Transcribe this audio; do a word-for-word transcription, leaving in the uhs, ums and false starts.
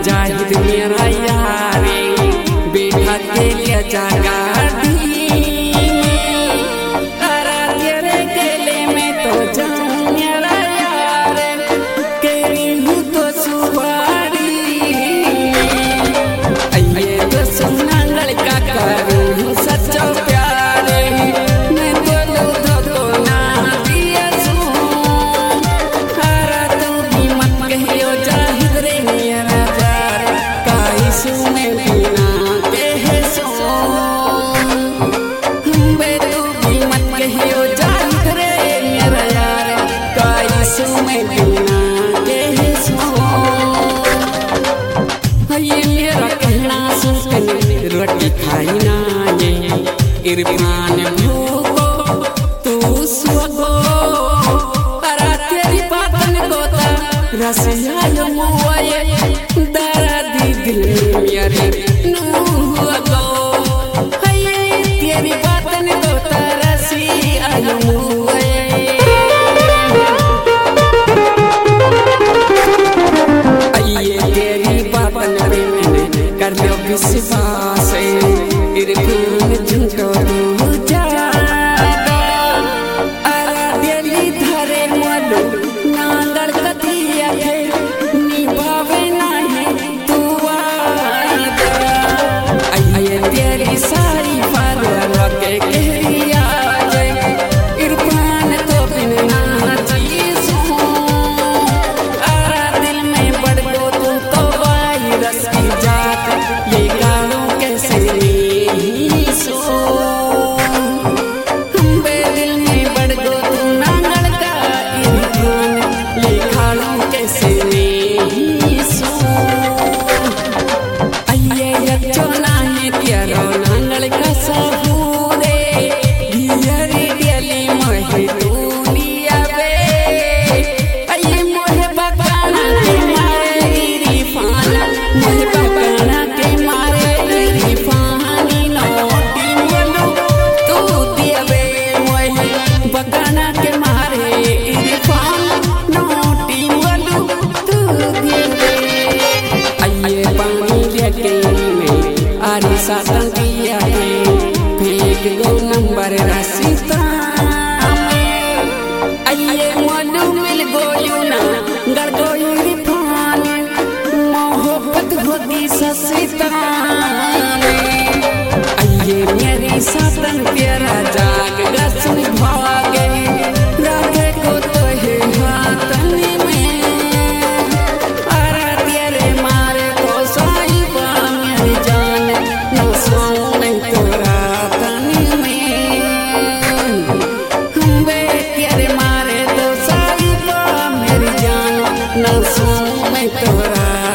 जाहिद मेरा यारे बेटा तेरे जगा रोटी खाई ना ये इरफान भूको तू सुगो अरा तेरी पातन कोता रसिया यो मुआये दरा दी दिल मेरे नूगो हाय तेरी पातन कोता रसिया यो मुआये आइए तेरी पातन पे मैंने कर लो विश्वास इरफान झुंको तू जागा अरा दिली धरे मलू नांगड़ कथिया है निभावे नहीं तू वादा आइए तेरी सारी परवाह के कहरिया इरफान तो बिन ना चीज अरा दिल में बढ़ गो तू तो वायरस की जात ये गालों कैसे सातन दिया है फेंक दो नंबर रास्ता में आइए मनु मिल गोयू ना गड़ गोयू इरफान मोहब्बत होती सस्ता में आइए मेरी सातन तेरा जाग गसन भागे रागे को तो है हाथन में अरा तेरे मारे को साहिबा मेरी जान ना सो मैं तोरा